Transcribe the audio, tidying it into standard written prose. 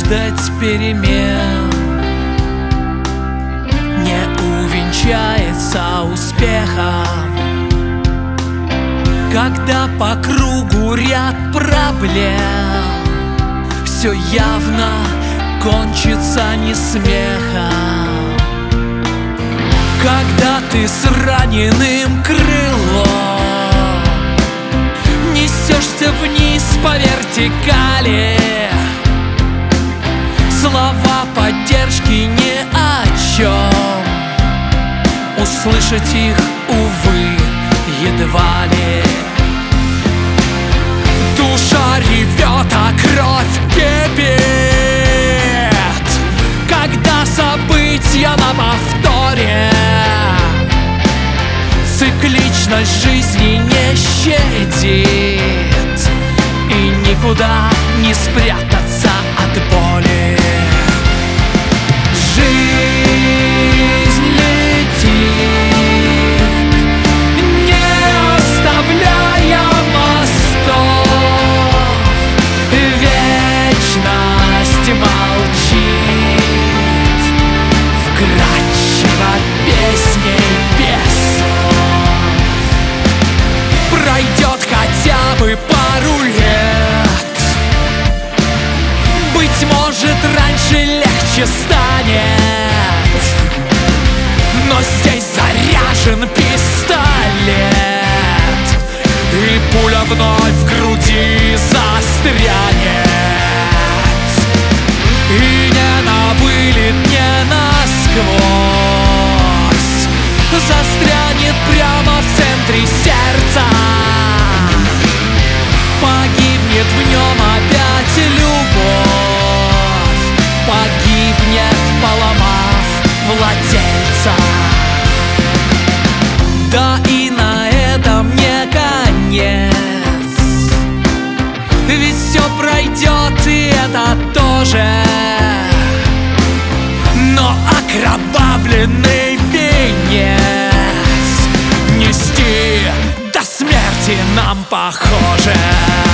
ждать перемен не увенчается успехом, когда по кругу ряд проблем, все явно кончится не смехом. Когда ты с раненым крылом несешься вниз по вертикали, слова поддержки ни о чем, услышать их, увы, едва ли. Душа ревет, а кровь кипит, когда события на повторе. Цикличность жизни не щадит, и никуда не спрятаться от боли. Жизнь летит, не оставляя мостов, вечность молчит, вкрадчиво песней без слов. Пройдет хотя бы пару лет, быть может, раньше легче станет, но здесь заряжен пистолет, и пуля вновь в груди застрянет. И не на вылет, не насквозь, застрянет прямо в центре сердца. Погибнет в нем опять любовь, погибнет, поломав владельца. Да и на этом не конец, ведь все пройдет, и это тоже. Но окровавленный венец нести до смерти нам похоже.